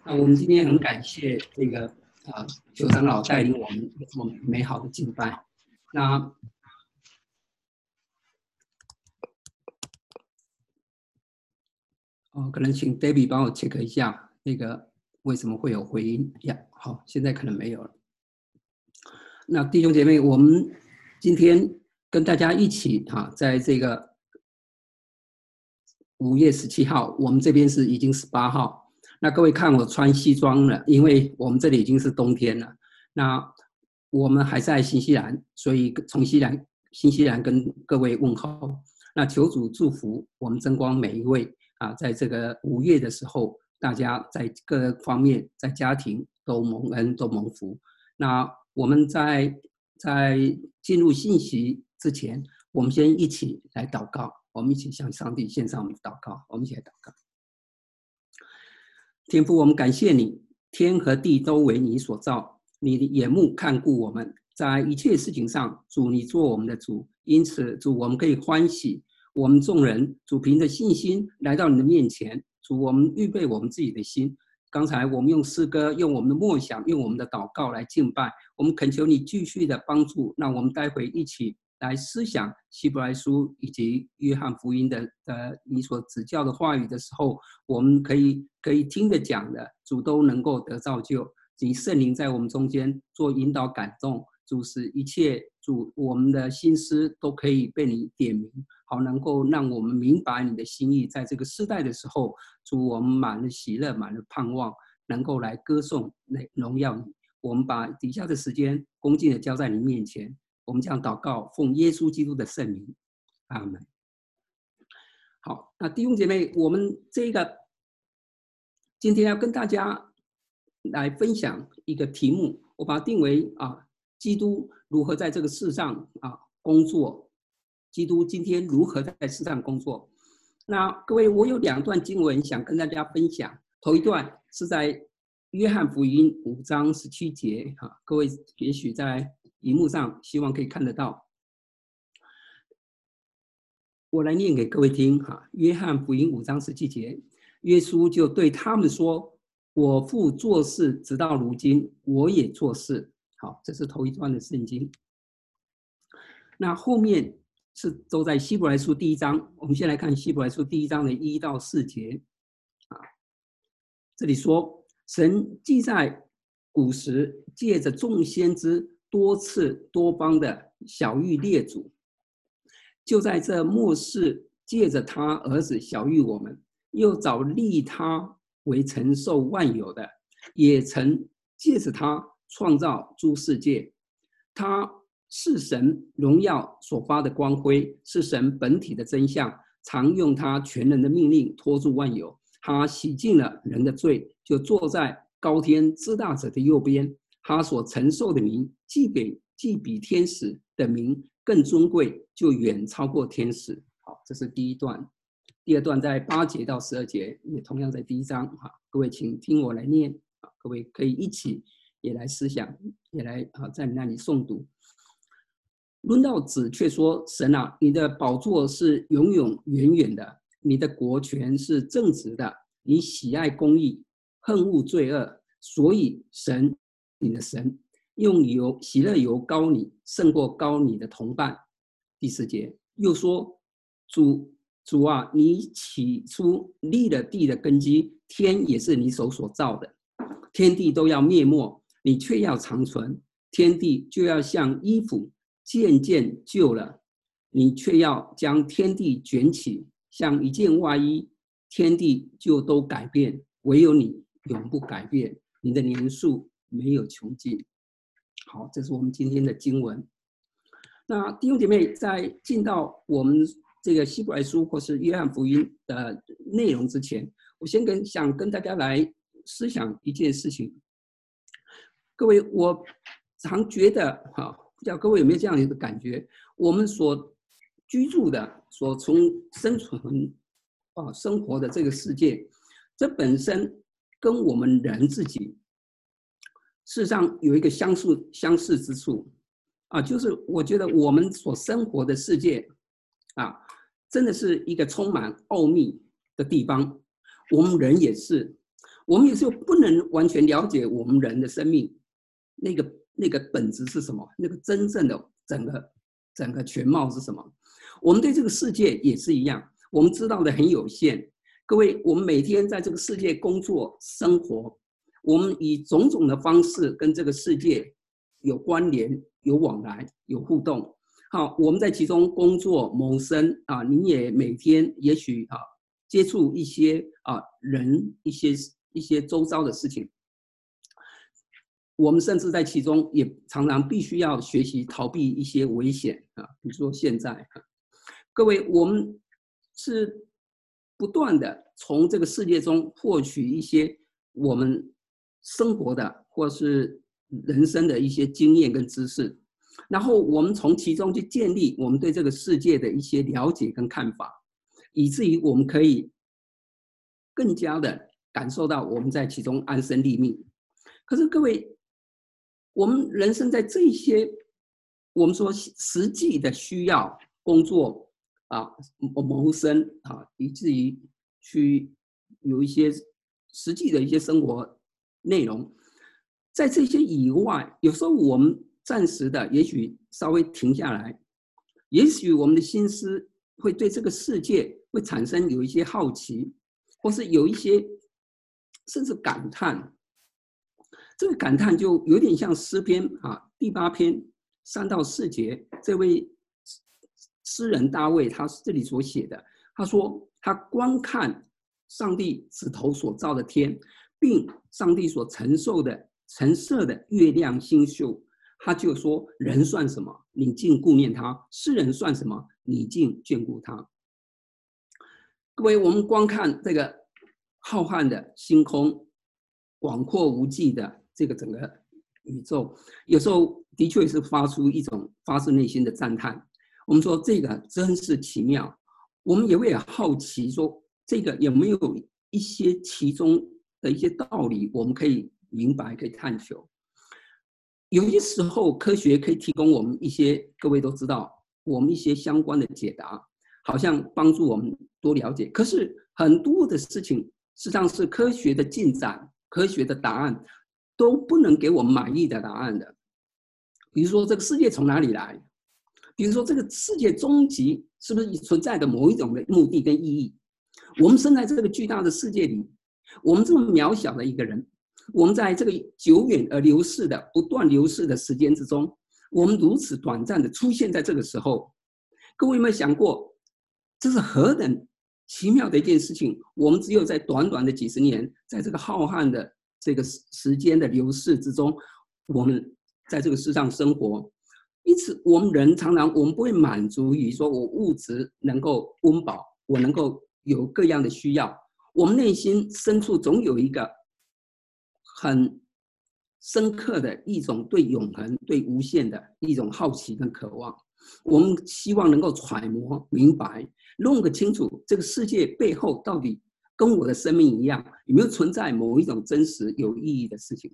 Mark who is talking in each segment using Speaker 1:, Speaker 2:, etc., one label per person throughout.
Speaker 1: 那我们今天很感谢这个邱长老带领我们这么美好的敬拜。那可能请 Debbie 帮我 check 一下那个为什么会有回音呀？好，现在可能没有了。那弟兄姐妹，我们今天跟大家一起在这个5月17号，我们这边是已经18号。那各位看我穿西装了，因为我们这里已经是冬天了。那我们还在新西兰，所以从新西兰跟各位问候。那求主祝福我们真光每一位在这个5月的时候，大家在各方面，在家庭都蒙恩，都蒙福。那我们在进入信息之前，我们先一起来祷告，我们一起向上帝献上我们的祷告，我们一起来祷告。天父，我们感谢你，天和地都为你所造，你的眼目看顾我们，在一切事情上，主你做我们的主，因此主我们可以欢喜。我们众人，主凭着信心来到你的面前，主我们预备我们自己的心。刚才我们用诗歌，用我们的默想，用我们的祷告来敬拜，我们恳求你继续的帮助。那我们待会一起来思想希伯来书以及约翰福音的你所指教的话语的时候，我们可以听着讲的，主都能够得造就。你圣灵在我们中间做引导感动，主使一切主我们的心思都可以被你点明，好能够让我们明白你的心意。在这个世代的时候，主我们满了喜乐，满了盼望，能够来歌颂荣耀你。我们把底下的时间恭敬的交在你面前，我们这样祷告，奉耶稣基督的圣名，阿们。好，那弟兄姐妹，我们这个今天要跟大家来分享一个题目，我把它定为基督如何在这个世上工作。基督今天如何在世上工作？那各位，我有2段经文想跟大家分享。头一段是在约翰福音5章17节，各位也许在荧幕上希望可以看得到。我来念给各位听约翰福音5章17节，耶稣就对他们说：“我父做事，直到如今，我也做事。”好，这是头一段的圣经。那后面都在希伯来书第1章，我们先来看希伯来书第1章的1到4节。这里说，神既在古时借着众先知多次多方的晓谕列祖，就在这末世借着他儿子晓谕我们，又早立他为承受万有的，也曾借着他创造诸世界。他是神荣耀所发的光辉，是神本体的真相，常用他全能的命令托住万有。他洗净了人的罪，就坐在高天至大者的右边。他所承受的名，既比天使的名更尊贵，就远超过天使。好，这是第一段。第二段在8节到12节，也同样在第1章。各位请听我来念，各位可以一起也来思想，也来在那里诵读。论到子却说：“神啊，你的宝座是永永远远的，你的国权是正直的，你喜爱公义，恨恶罪恶，所以神，你的神用喜乐油膏你，胜过膏你的同伴。”第4节又说：“主啊，你起初立了地的根基，天也是你手所造的，天地都要灭没，你却要长存，天地就要像衣服渐渐旧了，你却要将天地卷起，像一件外衣，天地就都改变，唯有你永不改变，你的年数没有穷尽。”好，这是我们今天的经文。那弟兄姐妹，在进到我们这个希伯来书或是约翰福音的内容之前，我先想跟大家来思想一件事情。各位，我常觉得不知道各位有没有这样一个感觉，我们所居住的、所从生活的这个世界，这本身跟我们人自己事实上有一个相似之处就是我觉得我们所生活的世界真的是一个充满奥秘的地方。我们人也是， 我们有时候不能完全了解我们人的生命那个本质是什么，那个真正的整个全貌是什么。我们对这个世界也是一样，我们知道的很有限。各位，我们每天在这个世界工作生活，我们以种种的方式跟这个世界有关联、有往来、有互动。好，我们在其中工作谋生啊，你也每天也许接触一些人，一些周遭的事情。我们甚至在其中也常常必须要学习逃避一些危险啊，比如说现在各位，我们是不断的从这个世界中获取一些我们生活的或是人生的一些经验跟知识，然后我们从其中去建立我们对这个世界的一些了解跟看法，以至于我们可以更加的感受到我们在其中安身立命。可是各位，我们人生在这些我们说实际的需要工作谋生以至于去有一些实际的一些生活内容，在这些以外，有时候我们暂时的也许稍微停下来，也许我们的心思会对这个世界会产生有一些好奇，或是有一些甚至感叹。这个感叹就有点像诗篇第8篇3到4节，这位诗人大卫他这里所写的，他说他观看上帝指头所造的天，并上帝所陈设的月亮星宿，他就说人算什么，你竟顾念他；世人算什么，你竟眷顾他。各位，我们观看这个浩瀚的星空，广阔无际的这个整个宇宙，有时候的确是发自内心的赞叹。我们说这个真是奇妙，我们也会好奇说，这个有没有一些其中的一些道理，我们可以明白，可以探求。有些时候，科学可以提供我们一些，各位都知道，我们一些相关的解答，好像帮助我们多了解。可是很多的事情，实际上是科学的进展、科学的答案都不能给我们满意的答案的。比如说，这个世界从哪里来？比如说，这个世界终极是不是存在的某一种的目的跟意义？我们生在这个巨大的世界里，我们这么渺小的一个人，我们在这个久远而不断流逝的时间之中，我们如此短暂的出现在这个时候，各位有没有想过，这是何等奇妙的一件事情？我们只有在短短的几十年，在这个浩瀚的这个时间的流逝之中，我们在这个世上生活。因此，我们人常常我们不会满足于说我物质能够温饱，我能够有各样的需要，我们内心深处总有一个很深刻的一种对永恒、对无限的一种好奇跟渴望。我们希望能够揣摩明白，弄个清楚这个世界背后到底跟我的生命一样，有没有存在某一种真实有意义的事情。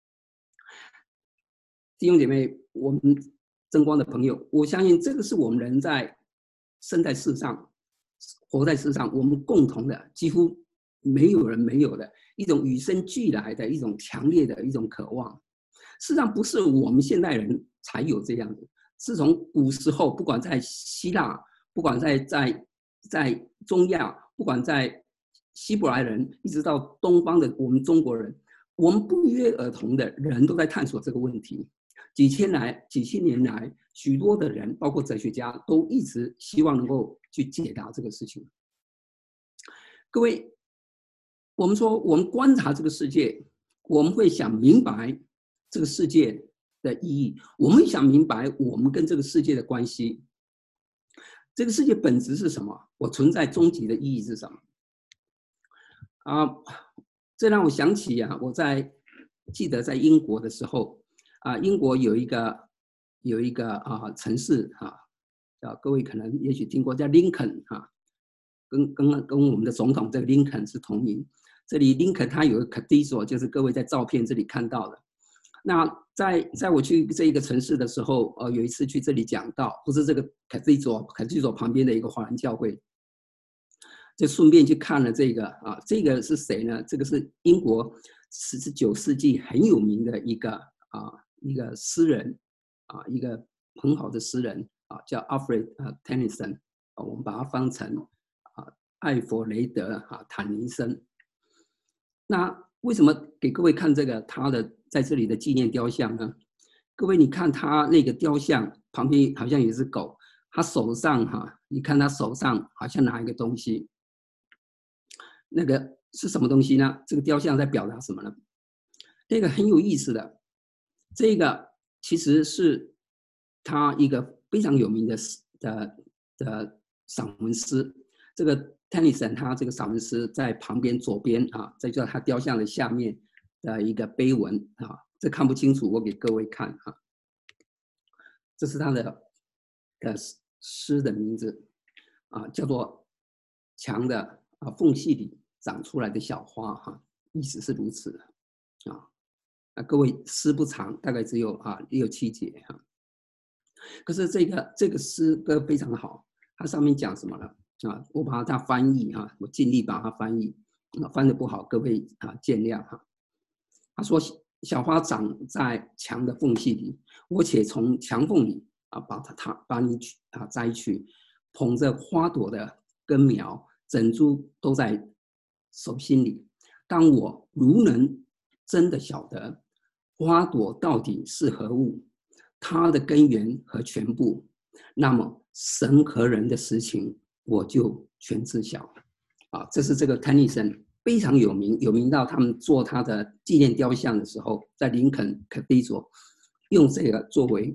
Speaker 1: 弟兄姐妹，我们真光的朋友，我相信这个是我们人在生在世上、活在世上，我们共同的，几乎没有人没有的一种与生俱来的一种强烈的一种渴望。事实上，不是我们现代人才有这样子，是从古时候，不管在希腊，不管在中亚，不管在希伯来人，一直到东方的我们中国人，我们不约而同的人都在探索这个问题。几千年来，许多的人，包括哲学家，都一直希望能够去解答这个事情。各位，我们说，我们观察这个世界，我们会想明白这个世界的意义，我们会想明白我们跟这个世界的关系。这个世界本质是什么？我存在终极的意义是什么？这让我想起我记得在英国的时候。英国有一个城市各位可能也许听过，叫林肯跟我们的总统这个林肯是同名。这里林肯他有个 cathedral， 就是各位在照片这里看到的。那在我去这一个城市的时候，有一次去这里讲道，不是这个 cathedral 旁边的一个华人教会。 就顺便去看了这个啊，这个是谁呢？这个是英国19世纪很有名的一个诗人啊，一个很好的诗人啊，叫 Alfred Tennyson 啊，我们把它翻成艾弗雷德坦尼森。那为什么给各位看这个他的在这里的纪念雕像呢？各位你看他那个雕像旁边好像有一只狗，他手上你看他手上好像拿一个东西，那个是什么东西呢？这个雕像在表达什么呢？这个很有意思的，这个其实是他一个非常有名的散文诗。这个 Tennyson 他这个散文诗在旁边左边这就是他雕像的下面的一个碑文这看不清楚，我给各位看这是他的诗的名字叫做墙的缝隙里长出来的小花意思是如此的各位诗不长，大概只有6、7节可是这个诗歌非常好，它上面讲什么了我把它翻译我尽力把它翻译翻得不好，各位见谅他说小花长在墙的缝隙里，我且从墙缝里把你摘去，捧着花朵的根苗，整株都在手心里。当我如能真的晓得花朵到底是何物，它的根源和全部，那么神和人的实情我就全知晓这是这个 Tennyson 非常有名到他们做他的纪念雕像的时候，在林肯 Cathedral 用这个作为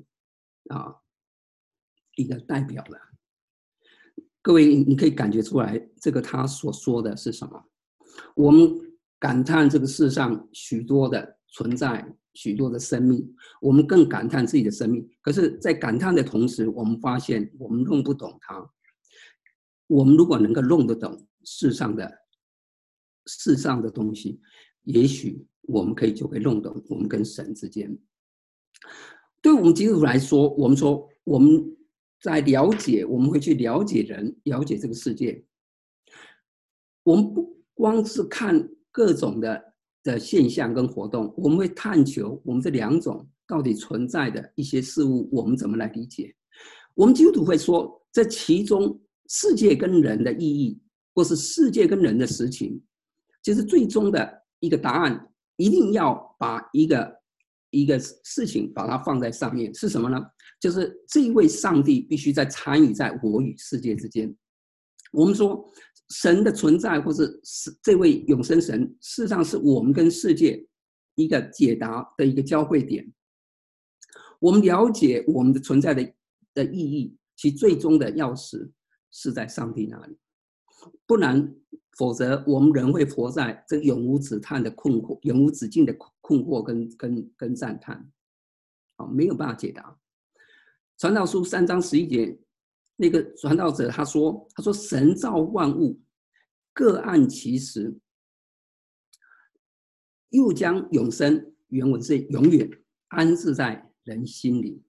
Speaker 1: 一个代表的。各位你可以感觉出来，这个他所说的是什么？我们感叹这个世上许多的存在，许多的生命，我们更感叹自己的生命。可是在感叹的同时，我们发现我们弄不懂它。我们如果能够弄得懂世上的东西，也许我们就会弄懂我们跟神之间。对我们基督徒来说，我们说我们在了解，我们会去了解人，了解这个世界。我们不光是看各种的现象跟活动，我们会探求我们这两种到底存在的一些事物，我们怎么来理解。我们基督徒会说，这其中世界跟人的意义，或是世界跟人的实情，就是最终的一个答案，一定要把一个事情把它放在上面，是什么呢？就是这一位上帝必须在参与在我与世界之间。我们说神的存在，或是这位永生神，事实上是我们跟世界一个解答的一个交汇点。我们了解我们的存在的意义，其最终的钥匙是在上帝那里，不然否则我们人会活在这永无止叹的困惑，永无止境的困惑跟赞叹没有办法解答。传道书3章11节，那个传道者他说神造万物各按其时，又将永生，原文是永远安置在人心里。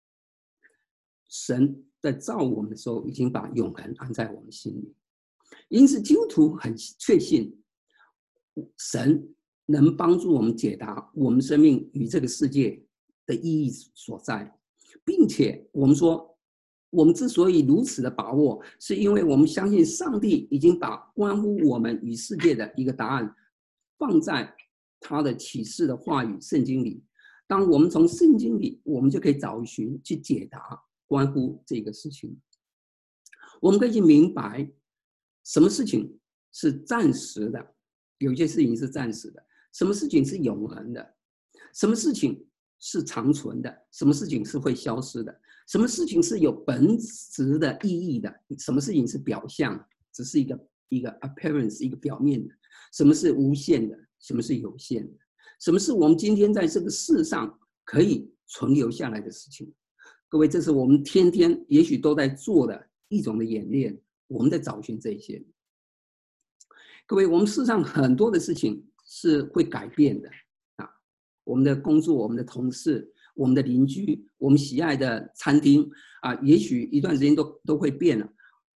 Speaker 1: 神在造我们的时候已经把永恒安在我们心里，因此基督徒很确信神能帮助我们解答我们生命与这个世界的意义所在，并且我们说我们之所以如此的把握，是因为我们相信上帝已经把关乎我们与世界的一个答案放在他的启示的话语圣经里。当我们从圣经里，我们就可以找寻去解答关乎这个事情。我们可以去明白什么事情是暂时的，有些事情是暂时的，什么事情是永恒的，什么事情是长存的，什么事情是会消失的，什么事情是有本质的意义的，什么事情是表象，只是一个 appearance， 一个表面的，什么是无限的，什么是有限的，什么是我们今天在这个世上可以存留下来的事情。各位，这是我们天天也许都在做的一种的演练，我们在找寻这些。各位，我们世上很多的事情是会改变的我们的工作，我们的同事，我们的邻居，我们喜爱的餐厅也许一段时间都会变了。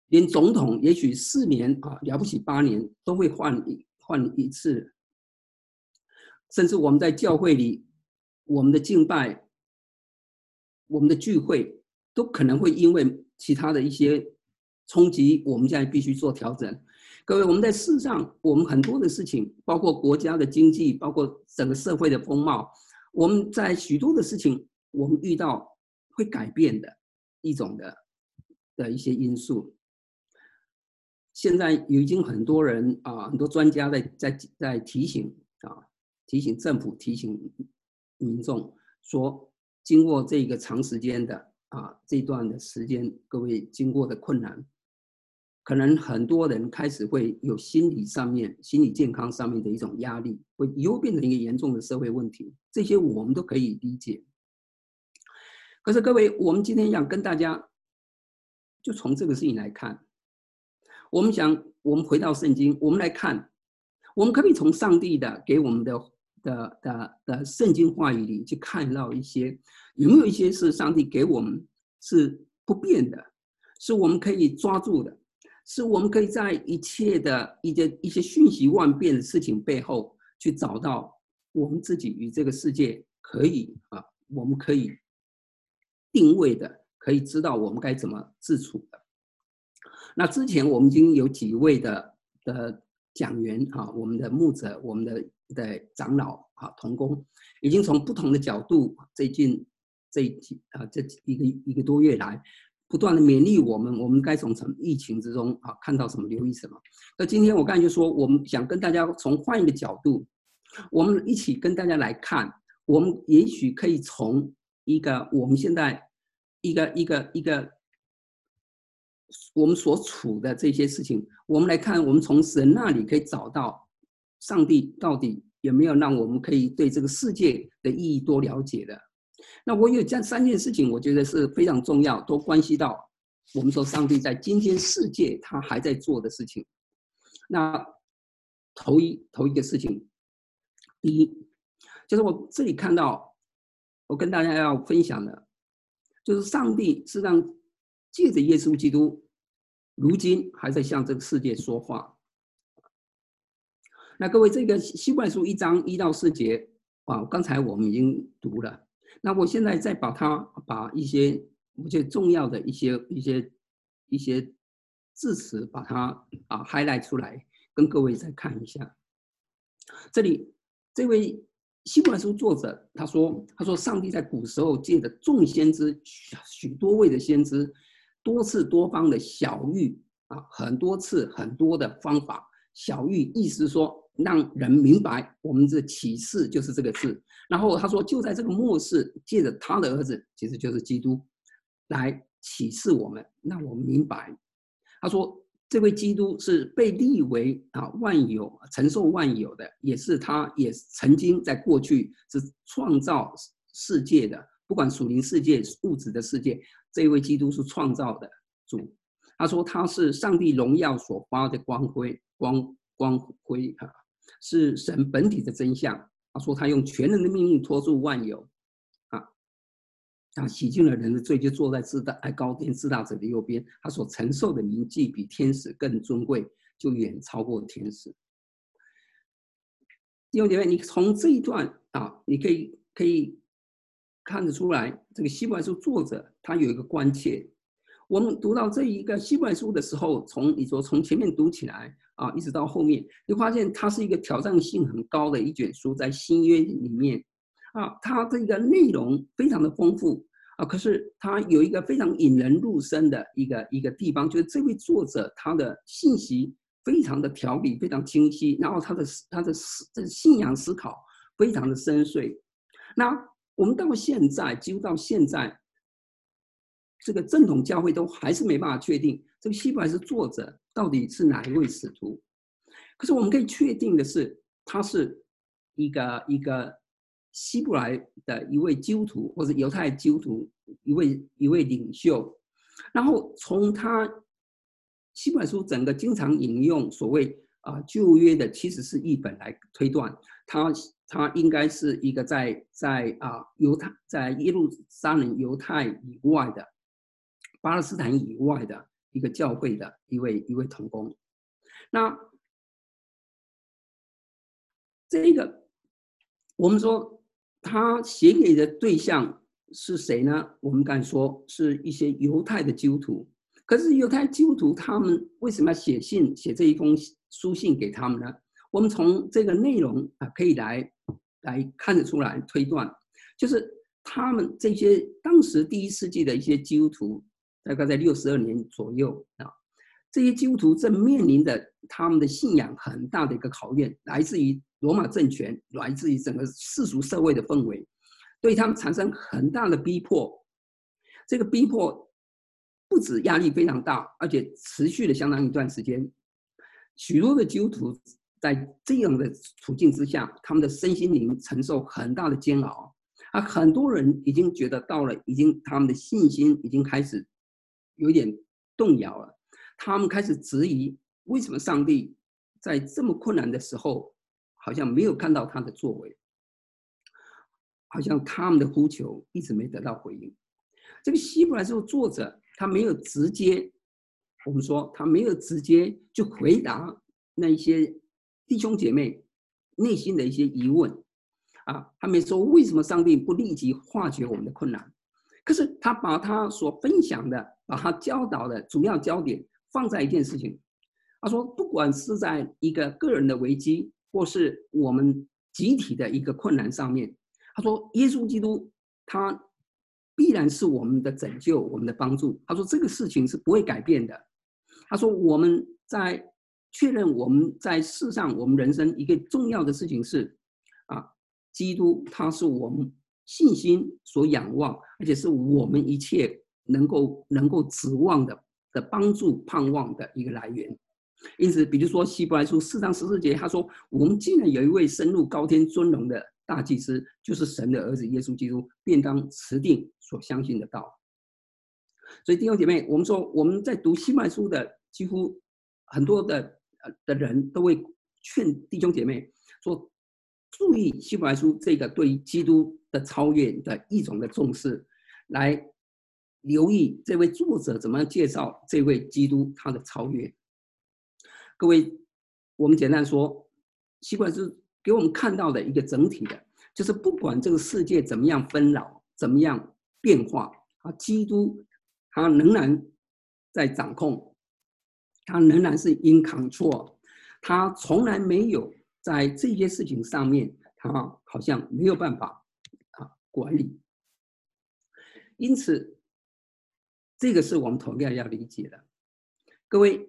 Speaker 1: 连总统也许4年啊，了不起8年都会换一次，甚至我们在教会里，我们的敬拜、我们的聚会，都可能会因为其他的一些冲击，我们现在必须做调整。各位，我们在世上，我们很多的事情，包括国家的经济，包括整个社会的风貌，我们在许多的事情，我们遇到会改变的一种的一些因素。现在已经很多人啊，很多专家在提醒啊，提醒政府，提醒民众说，经过这个长时间的这段的时间，各位经过的困难，可能很多人开始会有心理健康上面的一种压力，会以后变成一个严重的社会问题，这些我们都可以理解。可是各位，我们今天想跟大家就从这个事情来看。我们回到圣经，我们来看，我们可不可以从上帝的给我们的圣经话语里去看到有没有一些是上帝给我们是不变的，是我们可以抓住的，是我们可以在一切的一些瞬息万变的事情背后去找到我们自己与这个世界我们可以定位的，可以知道我们该怎么自处的。那之前我们已经有几位的讲员我们的牧者，我们的长老同工，已经从不同的角度，这一个多月来，不断的勉励我们该从疫情之中看到什么，留意什么。那今天我刚才就说，我们想跟大家从换一个角度，我们一起跟大家来看，我们也许可以从我们现在一个我们所处的这些事情，我们来看，我们从神那里可以找到上帝到底有没有让我们可以对这个世界的意义多了解的。那我有这3件事情，我觉得是非常重要，都关系到我们说上帝在今天世界他还在做的事情。那头一个事情，第一，就是我这里看到，我跟大家要分享的，就是上帝是让借着耶稣基督，如今还在向这个世界说话。那各位，这个希伯来书1章1到4节刚才我们已经读了。那我现在再把一些我觉得重要的一些字词，把它highlight 出来，跟各位再看一下。这里这位希伯来书作者他说上帝在古时候借着众先知，许多位的先知，多次多方的晓谕很多次很多的方法，晓谕意思说让人明白我们的启示就是这个字。然后他说就在这个末世，借着他的儿子，其实就是基督，来启示我们，让我们明白。他说这位基督是被立为万有，承受万有的，他也曾经在过去是创造世界的，不管属灵世界物质的世界，这位基督是创造的主。他说他是上帝荣耀所发的光辉，是神本体的真相。他说他用全能的命令托住万有他洗净了人的罪，就坐在高天至大者的右边。他所承受的名记比天使更尊贵，就远超过天使。弟兄姐妹，你从这一段你可以看得出来，这个希伯来书作者他有一个关切。我们读到这一个希伯来书的时候，从前面读起来一直到后面，你发现它是一个挑战性很高的一卷书，在新约里面它这个内容非常的丰富可是它有一个非常引人入胜的一个地方，就是这位作者他的信息非常的条理，非常清晰，然后他的信仰思考非常的深邃。那我们几乎到现在，这个正统教会都还是没办法确定这个希伯来书作者到底是哪一位使徒。可是我们可以确定的是，他是一个希伯来的一位基督徒，或者犹太基督徒一位领袖。然后从他希伯来书整个经常引用所谓旧约的74译本来推断，他应该是一个在耶路撒冷犹太以外的巴勒斯坦以外的一个教会的一位同工。那这个我们说他写给的对象是谁呢？我们刚才说是一些犹太的基督徒。可是犹太基督徒他们为什么要写这一封书信给他们呢？我们从这个内容可以来看得出来推断，就是他们这些当时第1世纪的一些基督徒，大概在62年左右这些基督徒正面临着他们的信仰很大的一个考验，来自于罗马政权，来自于整个世俗社会的氛围，对他们产生很大的逼迫。这个逼迫不止压力非常大，而且持续了相当一段时间。许多的基督徒在这样的处境之下，他们的身心灵承受很大的煎熬。很多人已经觉得他们的信心已经开始有点动摇了。他们开始质疑，为什么上帝在这么困难的时候，好像没有看到他的作为，好像他们的呼求一直没得到回应。这个希伯来书作者他没有直接，我们说他没有直接就回答那一些弟兄姐妹内心的一些疑问他没说为什么上帝不立即化解我们的困难，可是他把他所分享的，把他教导的主要焦点放在一件事情。他说，不管是在一个个人的危机，或是我们集体的一个困难上面，他说耶稣基督他必然是我们的拯救，我们的帮助。他说这个事情是不会改变的。他说我们在确认我们在世上我们人生一个重要的事情是基督他是我们信心所仰望，而且是我们一切能够指望的帮助盼望的一个来源。因此比如说希伯来书4章14节，他说我们既然有一位升入高天尊荣的大祭司，就是神的儿子耶稣基督，便当持定所相信的道。所以弟兄姐妹，我们说我们在读希伯来书的几乎很多的人都会劝弟兄姐妹说，注意希伯来书这个对于基督的超越的一种的重视，来留意这位作者怎么样介绍这位基督他的超越。各位，我们简单说，希伯来书给我们看到的一个整体的，就是不管这个世界怎么样纷扰，怎么样变化基督他仍然在掌控，他仍然是 in control， 他从来没有在这些事情上面，他好像没有办法管理。因此，这个是我们同样要理解的。各位，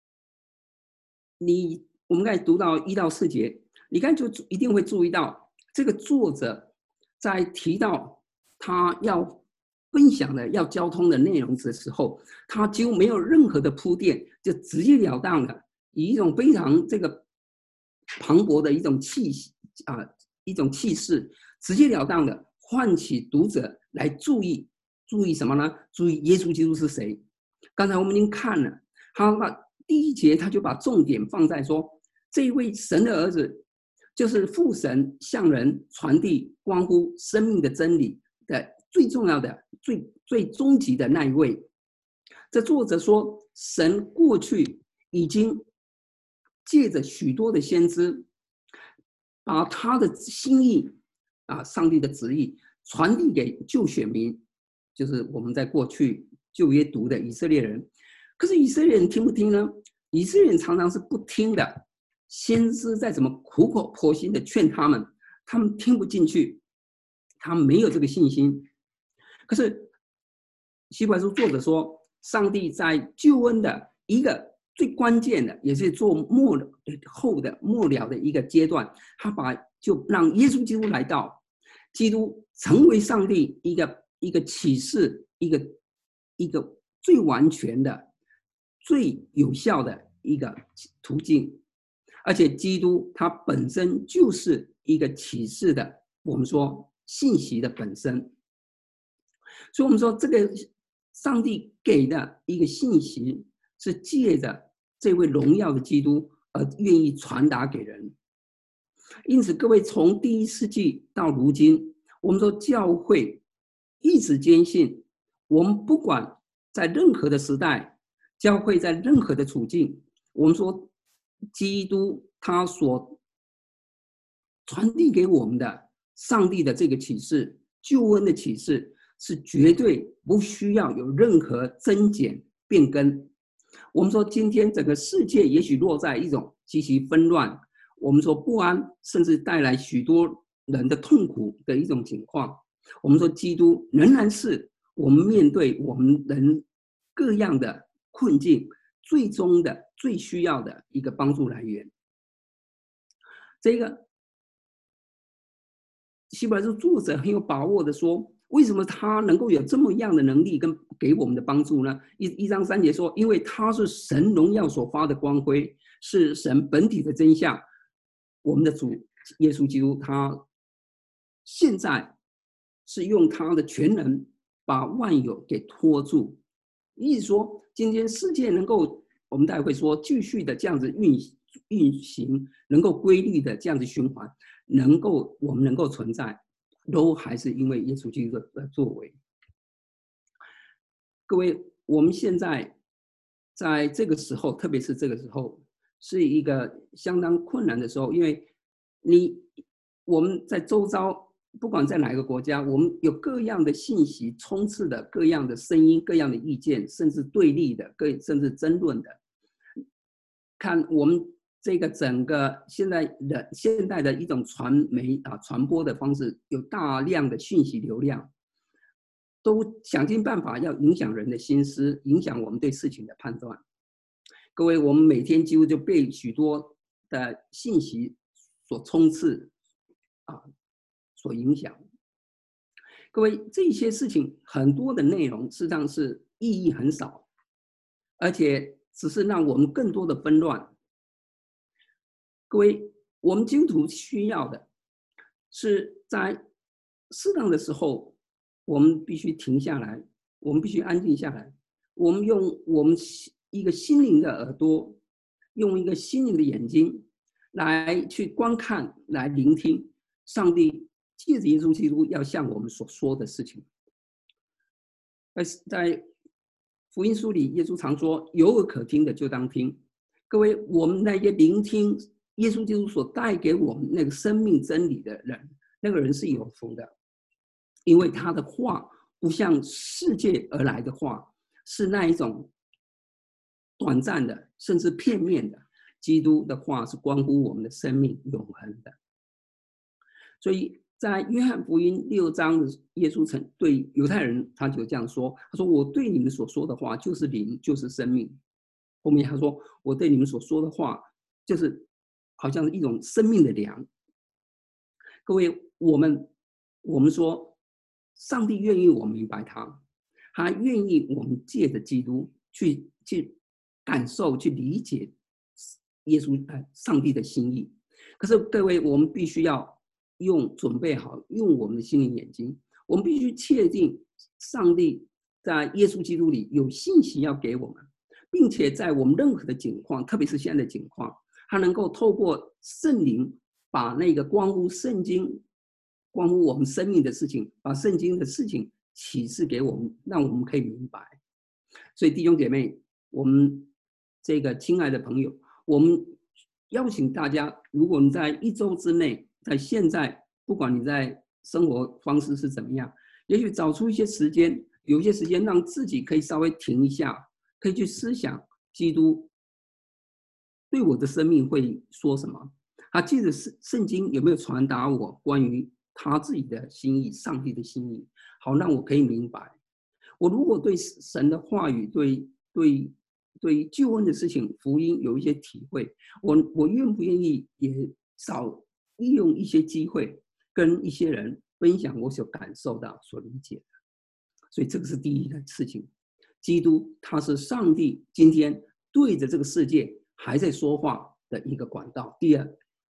Speaker 1: 我们刚才读到1到4节，你刚才就一定会注意到，这个作者在提到他要分享的、要交通的内容的时候，他几乎没有任何的铺垫，就直截了当的，以一种非常磅礴的一种气势，直截了当的唤起读者来注意什么呢？注意耶稣基督是谁。刚才我们已经看了，他把第1节他就把重点放在说，这一位神的儿子就是父神向人传递关乎生命的真理的最重要的、最终极的那一位。这作者说，神过去已经借着许多的先知，把他的心意上帝的旨意传递给旧选民，就是我们在过去旧约读的以色列人。可是以色列人听不听呢？以色列人常常是不听的，先知再怎么苦口婆心的劝他们，他们听不进去，他们没有这个信心。可是希伯来书作者说，上帝在救恩的一个最关键的，也是做末了的一个阶段，他就让耶稣基督来到，基督成为上帝一个启示，一个最完全的、最有效的一个途径。而且基督他本身就是一个启示的，我们说信息的本身。所以我们说这个上帝给的一个信息是借着这位荣耀的基督而愿意传达给人。因此各位，从第1世纪到如今，我们说教会一直坚信，我们不管在任何的时代， 教会在任何的处境，我们说基督他所传递给我们的上帝的这个启示，救恩的启示，是绝对不需要有任何增减变更。我们说今天整个世界也许落在一种极其纷乱，我们说不安，甚至带来许多人的痛苦的一种情况。我们说基督仍然是我们面对我们人各样的困境最终的最需要的一个帮助来源。这个希伯来书作者很有把握的说，为什么他能够有这么样的能力跟给我们的帮助呢？1章3节说，因为他是神荣耀所发的光辉，是神本体的真相。我们的主耶稣基督，他现在是用他的全能把万有给托住。意思说，今天世界能够，我们待会会说继续的这样子运行，能够规律的这样子循环，我们能够存在，都还是因为耶稣基督的作为。各位，我们现在在这个时候，特别是这个时候，是一个相当困难的时候，因为我们在周遭，不管在哪个国家，我们有各样的信息充斥的，各样的声音、各样的意见，甚至对立的，甚至争论的。看我们这个整个现代的一种传媒传播的方式，有大量的讯息流量，都想尽办法要影响人的心思，影响我们对事情的判断。各位，我们每天几乎就被许多的信息所充斥所影响。各位，这些事情很多的内容事实上是意义很少，而且只是让我们更多的纷乱。各位，我们基督徒需要的是在适当的时候，我们必须停下来，我们必须安静下来，我们用我们一个心灵的耳朵，用一个心灵的眼睛来去观看，来聆听上帝借着耶稣基督要向我们所说的事情。在福音书里，耶稣常说：“有耳可听的就当听。”各位，我们那些聆听耶稣基督所带给我们那个生命真理的人，那个人是有福的，因为他的话不像世界而来的话，是那一种短暂的，甚至片面的。基督的话是关乎我们的生命永恒的。所以在约翰福音6章，耶稣曾对犹太人他就这样说：“他说我对你们所说的话就是灵，就是生命。”后面他说：“我对你们所说的话，就是好像是一种生命的粮。”各位，我们说，上帝愿意我们明白他愿意我们借着基督去感受、去理解耶稣上帝的心意。可是各位，我们必须要准备好，用我们的心灵眼睛，我们必须确定上帝在耶稣基督里有信息要给我们，并且在我们任何的境况，特别是现在的境况，他能够透过圣灵把那个关乎圣经、关乎我们生命的事情，把圣经的事情启示给我们，让我们可以明白。所以弟兄姐妹，我们这个亲爱的朋友，我们邀请大家，如果你在1周之内，在现在，不管你在生活方式是怎么样，也许找出一些时间，有一些时间让自己可以稍微停一下，可以去思想基督对我的生命会说什么。他借着圣经有没有传达我关于他自己的心意，上帝的心意，好让我可以明白。我如果对神的话语，对救恩的事情、福音有一些体会，我愿不愿意也少利用一些机会，跟一些人分享我所感受到、所理解的。所以这个是第一的事情。基督他是上帝今天对着这个世界还在说话的一个管道。第二，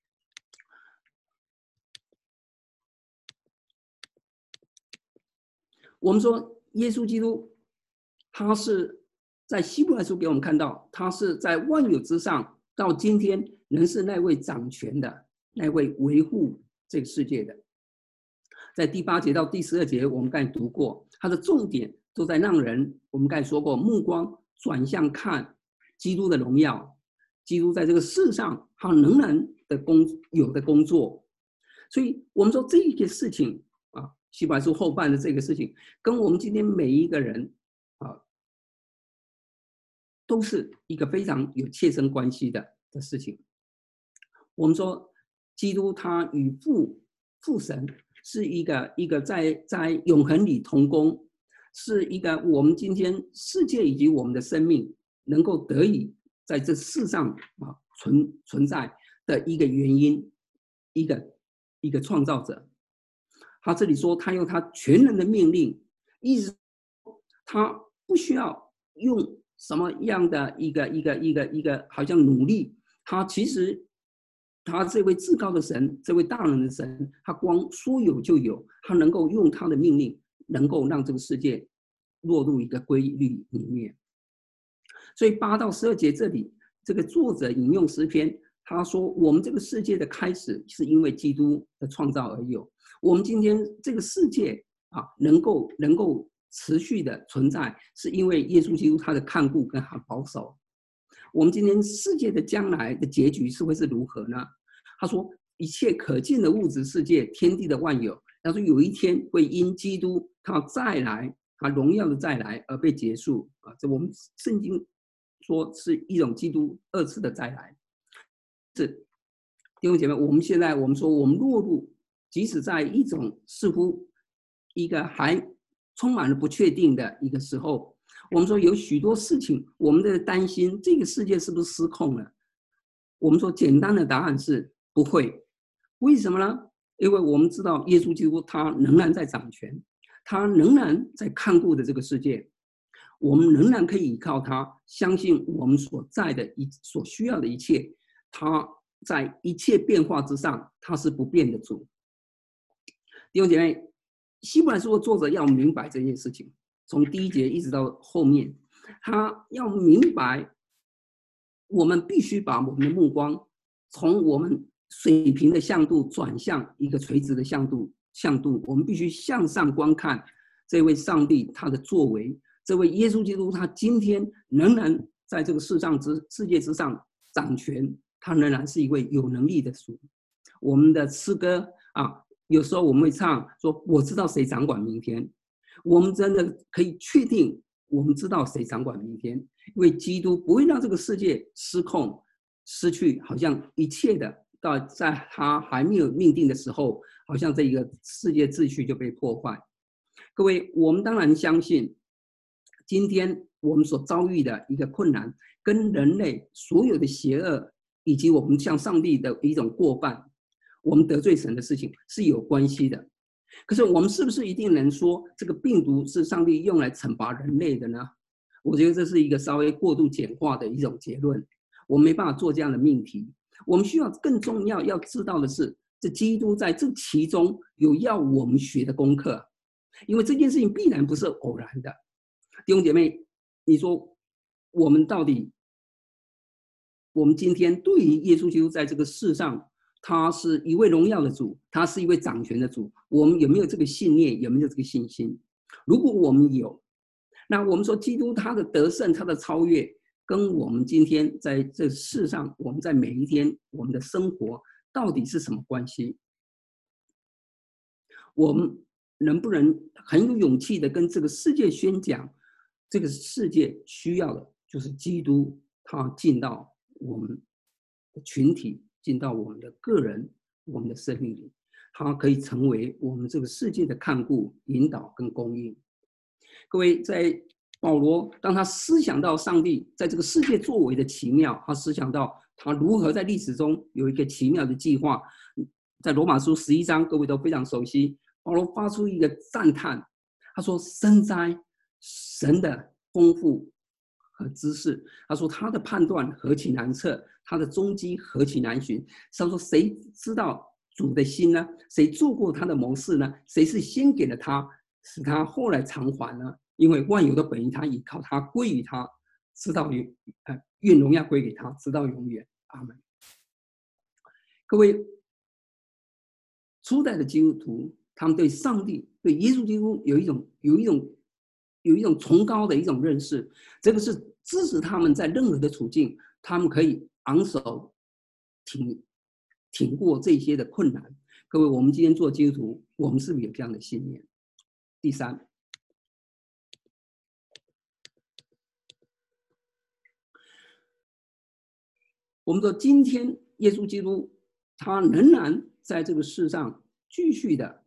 Speaker 1: 我们说耶稣基督，他是在希伯来书给我们看到，他是在万有之上，到今天仍是那位掌权的，那位维护这个世界的。在第8节到第12节，我们刚才读过，他的重点都在让人，我们刚才说过，目光转向看基督的荣耀，基督在这个世上他仍然的有的工作。所以我们说这个事情啊，希伯来书后半的这个事情，跟我们今天每一个人啊，都是一个非常有切身关系的事情。我们说基督他与父神是一个在永恒里同工，是一个我们今天世界以及我们的生命能够得以在这世上啊存在的一个原因，一个创造者。他这里说他用他全能的命令，意思他不需要用什么样的一个好像努力，他其实他这位至高的神，这位大能的神，他光说有就有，他能够用他的命令，能够让这个世界落入一个规律里面。所以8到12节这里，这个作者引用诗篇，他说我们这个世界的开始是因为基督的创造而有，我们今天这个世界啊能够持续的存在，是因为耶稣基督他的看顾跟他保守。我们今天世界的将来的结局是会是如何呢？他说一切可见的物质世界，天地的万有，他说有一天会因基督他再来，他荣耀的再来而被结束啊！这我们圣经说是一种基督2次的再来。是弟兄姐妹，我们现在我们说我们落入，即使在一种似乎一个还充满了不确定的一个时候，我们说有许多事情，我们在担心这个世界是不是失控了？我们说简单的答案是不会。为什么呢？因为我们知道耶稣基督他仍然在掌权，他仍然在看顾的这个世界，我们仍然可以依靠他，相信我们所需要的一切，他在一切变化之上，他是不变的主。弟兄姐妹，希伯来书的作者要明白这件事情，从第1节一直到后面，他要明白，我们必须把我们的目光从我们水平的向度转向一个垂直的向度，我们必须向上观看这位上帝他的作为，这位耶稣基督他今天仍然在这个世界之上掌权，他仍然是一位有能力的主。我们的诗歌啊，有时候我们会唱说我知道谁掌管明天，我们真的可以确定我们知道谁掌管明天，因为基督不会让这个世界失控失去，好像一切的到在他还没有命定的时候，好像这一个世界秩序就被破坏。各位，我们当然相信今天我们所遭遇的一个困难跟人类所有的邪恶以及我们向上帝的一种过犯，我们得罪神的事情是有关系的。可是我们是不是一定能说这个病毒是上帝用来惩罚人类的呢？我觉得这是一个稍微过度简化的一种结论，我们没办法做这样的命题。我们需要更重要要知道的是，这基督在这其中有要我们学的功课，因为这件事情必然不是偶然的。弟兄姐妹，你说我们到底，我们今天对于耶稣基督在这个世上，他是一位荣耀的主，他是一位掌权的主，我们有没有这个信念，有没有这个信心？如果我们有，那我们说基督他的得胜，他的超越，跟我们今天在这世上，我们在每一天我们的生活到底是什么关系？我们能不能很有勇气的跟这个世界宣讲，这个世界需要的就是基督他进到我们的群体，进到我们的个人，我们的生命里，他可以成为我们这个世界的看顾、引导跟供应。各位，在保罗当他思想到上帝在这个世界作为的奇妙，他思想到他如何在历史中有一个奇妙的计划，在罗马书11章，各位都非常熟悉，保罗发出一个赞叹，他说深哉神的丰富和知识，他说他的判断何其难测，他的踪迹何其难寻。他说谁知道主的心呢？谁做过他的谋士呢？谁是先给了他，使他后来偿还呢？因为万有的本于他，依靠他，归于他，直到愿荣耀归给他，直到永远。阿们。各位，初代的基督徒，他们对上帝、对耶稣基督有一种崇高的一种认识，这个是支持他们在任何的处境，他们可以昂首挺过这些的困难。各位，我们今天做基督徒，我们是不是有这样的信念？第三，我们说今天耶稣基督他仍然在这个世上继续的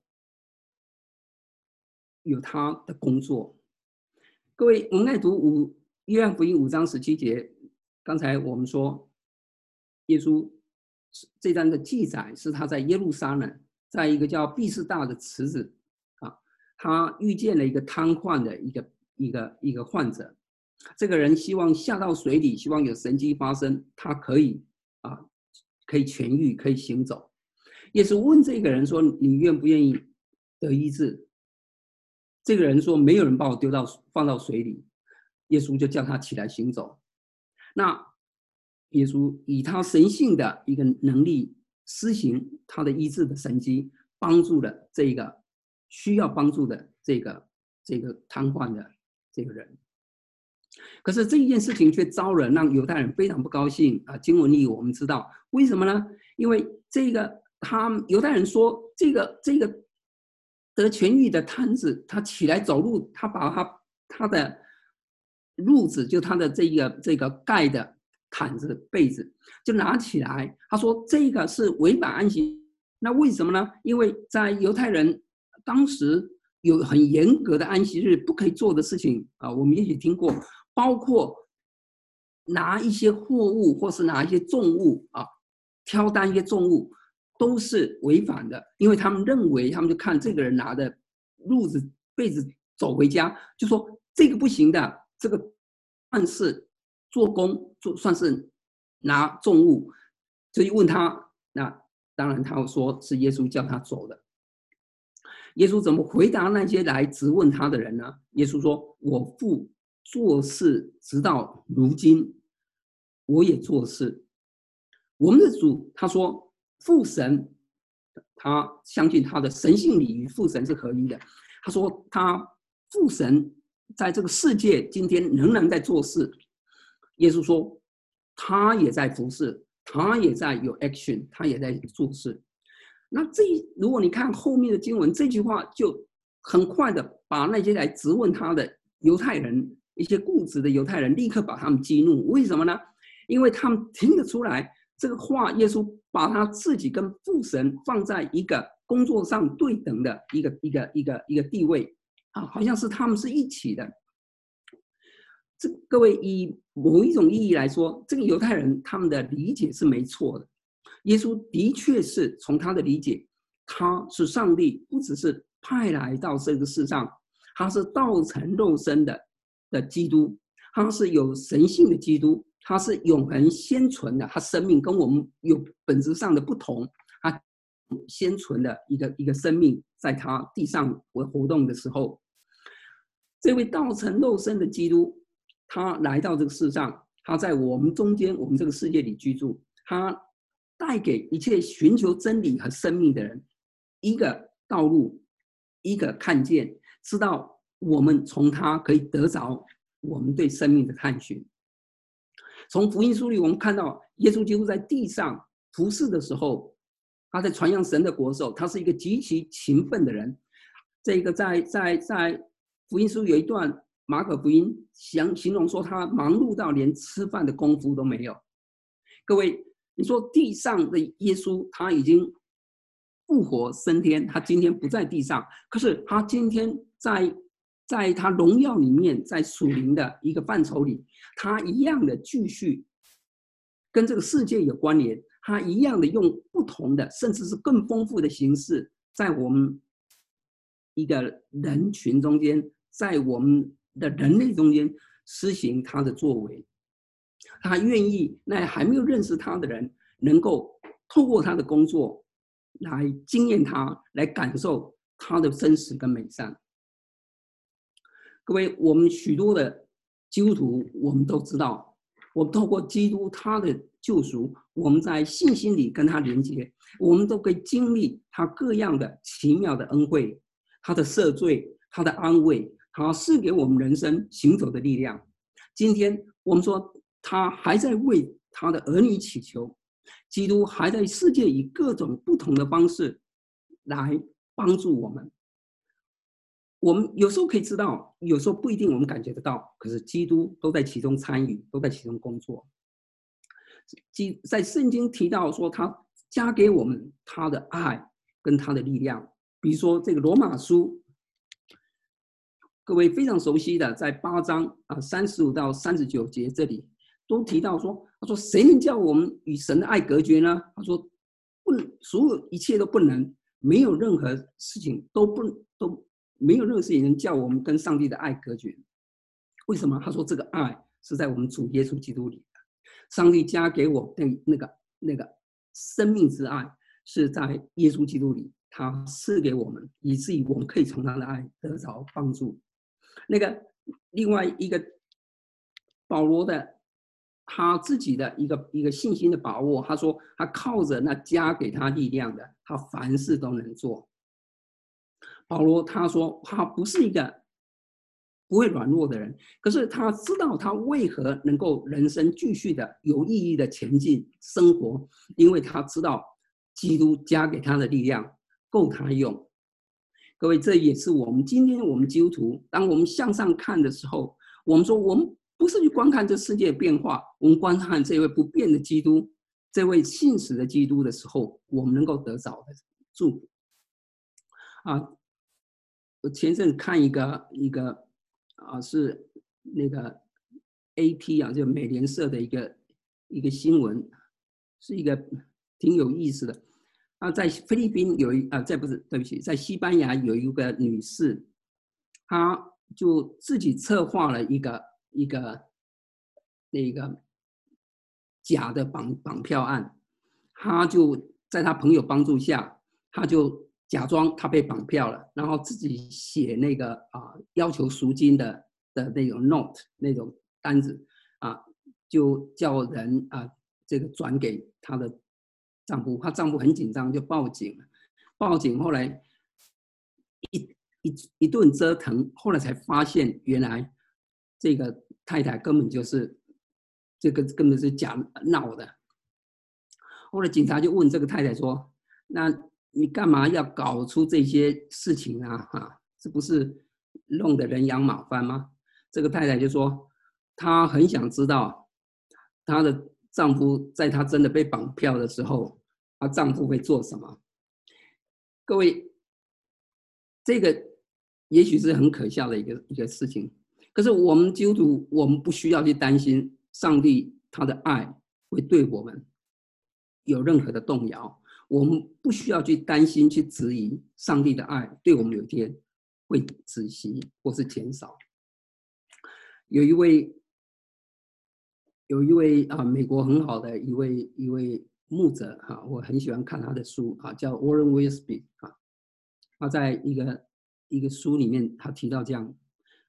Speaker 1: 有他的工作。各位，我们来读约翰福音5章17节，刚才我们说耶稣这章的记载是他在耶路撒冷，在一个叫毕士大的池子他遇见了一个瘫痪的一个患者，这个人希望下到水里，希望有神迹发生，他可以痊愈，可以行走。耶稣问这个人说：“你愿不愿意得医治？”这个人说：“没有人把我放到水里。”耶稣就叫他起来行走。那耶稣以他神性的一个能力施行他的医治的神迹，帮助了这个需要帮助的这个瘫痪的这个人。可是这一件事情却招人让犹太人非常不高兴啊！经文里我们知道为什么呢？因为犹太人说这个得痊愈的瘫子，他起来走路，他把他的褥子，就他的这个盖的毯子被子就拿起来，他说这个是违反安息。那为什么呢？因为在犹太人当时有很严格的安息日不可以做的事情啊，我们也许听过，包括拿一些货物或是拿一些重物挑担一些重物都是违反的，因为他们认为，他们就看这个人拿的褥子被子走回家，就说这个不行的，这个算是做工，算是拿重物，所以问他，那当然他说是耶稣叫他走的。耶稣怎么回答那些来质问他的人呢？耶稣说：“我父做事直到如今，我也做事。”我们的主他说，父神他相信他的神性里与父神是合一的。他说他父神在这个世界今天仍然在做事。耶稣说他也在服侍，他也在有 action， 他也在做事。那如果你看后面的经文，这句话就很快的把那些来质问他的犹太人，一些固执的犹太人，立刻把他们激怒。为什么呢？因为他们听得出来，这个话耶稣把他自己跟父神放在一个工作上对等的一个地位好像是他们是一起的。各位，以某一种意义来说，这个犹太人他们的理解是没错的。耶稣的确是从他的理解，他是上帝不只是派来到这个世上，他是道成肉身的基督，他是有神性的基督，他是永恒先存的，他生命跟我们有本质上的不同，他先存的一个生命，在他地上活动的时候，这位道成肉身的基督，他来到这个世上，他在我们中间，我们这个世界里居住，他带给一切寻求真理和生命的人一个道路，一个看见，知道我们从他可以得着我们对生命的探寻。从福音书里我们看到，耶稣基督在地上服侍的时候，他在传扬神的国的时候，他是一个极其勤奋的人。这个在福音书有一段，马可福音形容说他忙碌到连吃饭的功夫都没有。各位，你说地上的耶稣他已经复活升天，他今天不在地上，可是他今天在他荣耀里面，在属灵的一个范畴里，他一样的继续跟这个世界有关联，他一样的用不同的甚至是更丰富的形式，在我们一个人群中间，在我们的人类中间施行他的作为。他愿意那还没有认识他的人能够透过他的工作来经验他，来感受他的真实跟美善。各位，我们许多的基督徒，我们都知道，我们透过基督他的救赎，我们在信心里跟他连接，我们都可以经历他各样的奇妙的恩惠，他的赦罪，他的安慰，他赐给我们人生行走的力量。今天我们说他还在为他的儿女祈求，基督还在世界以各种不同的方式来帮助我们。我们有时候可以知道，有时候不一定我们感觉得到，可是基督都在其中参与，都在其中工作。在圣经提到说，他加给我们他的爱跟他的力量。比如说这个罗马书，各位非常熟悉的，在8章35到39节这里都提到说，他说谁能叫我们与神的爱隔绝呢？他说不能，所有一切都不能，没有任何事情都没有任何事情能叫我们跟上帝的爱隔绝。为什么？他说这个爱是在我们主耶稣基督里的，上帝加给我那个生命之爱是在耶稣基督里，他赐给我们，以至于我们可以从他的爱得着帮助。那个另外一个保罗的他自己的一个信心的把握，他说他靠着那加给他力量的，他凡事都能做。保罗他说他不是一个不会软弱的人，可是他知道他为何能够人生继续的有意义的前进生活，因为他知道基督加给他的力量够他用。各位，这也是我们今天我们基督徒，当我们向上看的时候，我们说我们不是去观看这世界的变化，我们观看这位不变的基督，这位信实的基督的时候，我们能够得着的祝福。我前阵看一个是那个 AP 就美联社的一个新闻，是一个挺有意思的。在菲律宾有在西班牙有一个女士，她就自己策划了一个那个假的绑票案。她就在她朋友帮助下，她就假装她被绑票了，然后自己写那个要求赎金的那种 note 那种单子就叫人这个转给她的丈夫，她丈夫很紧张就报警了。报警后来一顿折腾，后来才发现原来这个太太根本就是假闹的。后来警察就问这个太太说：“那你干嘛要搞出这些事情啊？这不是弄得人仰马翻吗？”这个太太就说：“她很想知道她的丈夫在她真的被绑票的时候，她丈夫会做什么。”各位，这个也许是很可笑的一个事情，可是我们基督徒，我们不需要去担心上帝他的爱会对我们有任何的动摇，我们不需要去担心去质疑上帝的爱对我们有一天会止息或是减少。有一位美国很好的一位牧者我很喜欢看他的书叫 Warren Wiersbe 他在一个书里面他提到这样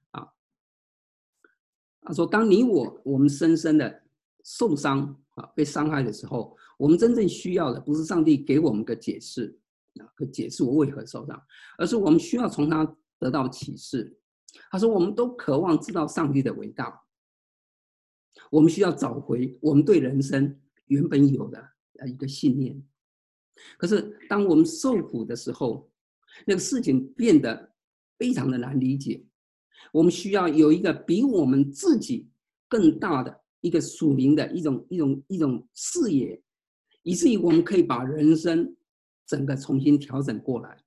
Speaker 1: 他说当我们深深的受伤被伤害的时候，我们真正需要的不是上帝给我们个解释我为何受伤，而是我们需要从他得到启示。他说我们都渴望知道上帝的伟大，我们需要找回我们对人生原本有的一个信念。可是当我们受苦的时候，那个事情变得非常的难理解，我们需要有一个比我们自己更大的一个属灵的一种视野，以至于我们可以把人生整个重新调整过来。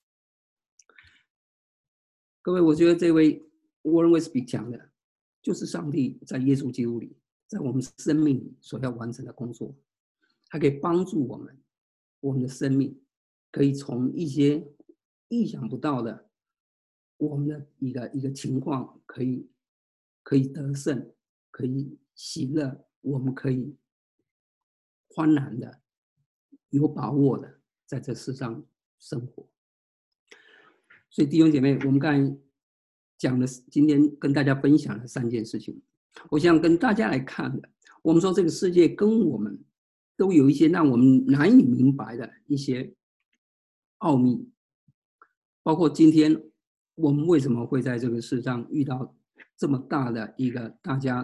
Speaker 1: 各位，我觉得这位 Warren Wiersbe 讲的就是上帝在耶稣基督里，在我们生命里所要完成的工作。它可以帮助我们的生命可以从一些意想不到的我们的一个情况可以得胜，可以喜乐，我们可以欢然的有把握的在这世上生活。所以弟兄姐妹，我们刚才讲的今天跟大家分享了3件事情，我想跟大家来看的，我们说这个世界跟我们都有一些让我们难以明白的一些奥秘，包括今天我们为什么会在这个世上遇到这么大的一个大家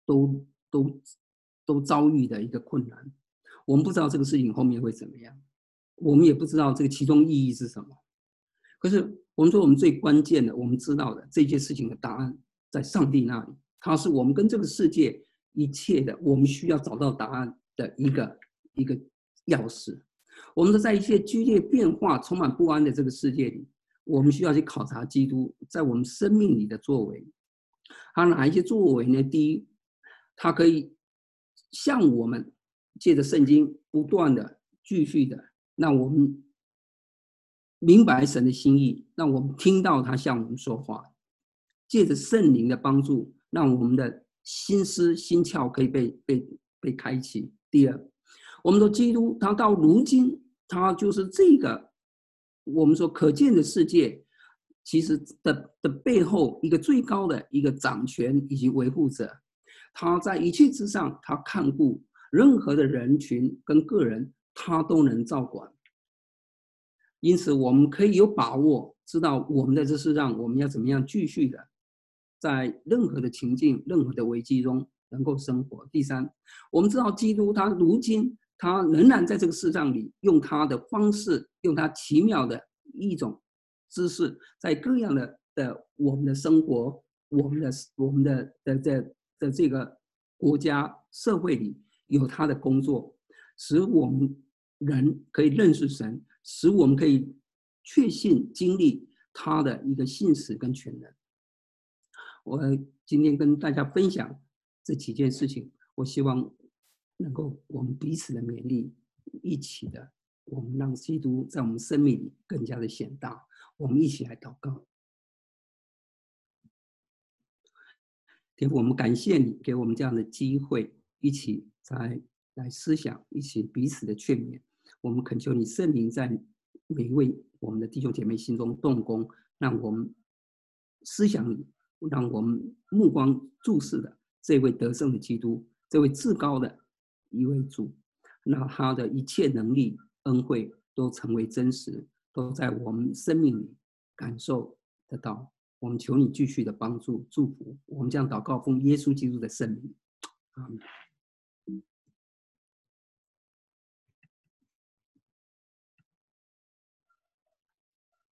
Speaker 1: 都都都遭遇的一个困难。我们不知道这个事情后面会怎么样，我们也不知道这个其中意义是什么。可是我们说，我们最关键的，我们知道的这件事情的答案在上帝那里，它是我们跟这个世界一切的我们需要找到答案的一个钥匙。我们在一切剧烈变化、充满不安的这个世界里，我们需要去考察基督在我们生命里的作为。他哪一些作为呢？第一，他可以向我们借着圣经不断的、继续的，让我们明白神的心意，让我们听到他向我们说话，借着圣灵的帮助，让我们的心思心窍可以被开启。第二，我们说基督他到如今，他就是这个我们说可见的世界，其实的背后一个最高的一个掌权以及维护者，他在一切之上，他看顾任何的人群跟个人，他都能照管。因此，我们可以有把握知道我们在这世上，我们要怎么样继续的，在任何的情境、任何的危机中能够生活。第三，我们知道基督他如今他仍然在这个世上里，用他的方式，用他奇妙的一种知识，在各样的我们的生活、我们的这个国家社会里有他的工作，使我们人可以认识神，使我们可以确信经历他的一个信实跟全能。我今天跟大家分享这几件事情，我希望能够我们彼此的勉励，一起的，我们让基督在我们生命里更加的显大。我们一起来祷告。天父，我们感谢你给我们这样的机会，一起来思想，一起彼此的劝勉。我们恳求你圣灵在每一位我们的弟兄姐妹心中动工，让我们思想你，让我们目光注视的这位得胜的基督，这位至高的一位主，让他的一切能力恩惠都成为真实，都在我们生命里感受得到。我们求你继续的帮助祝福，我们将祷告奉耶稣基督的圣名，阿们。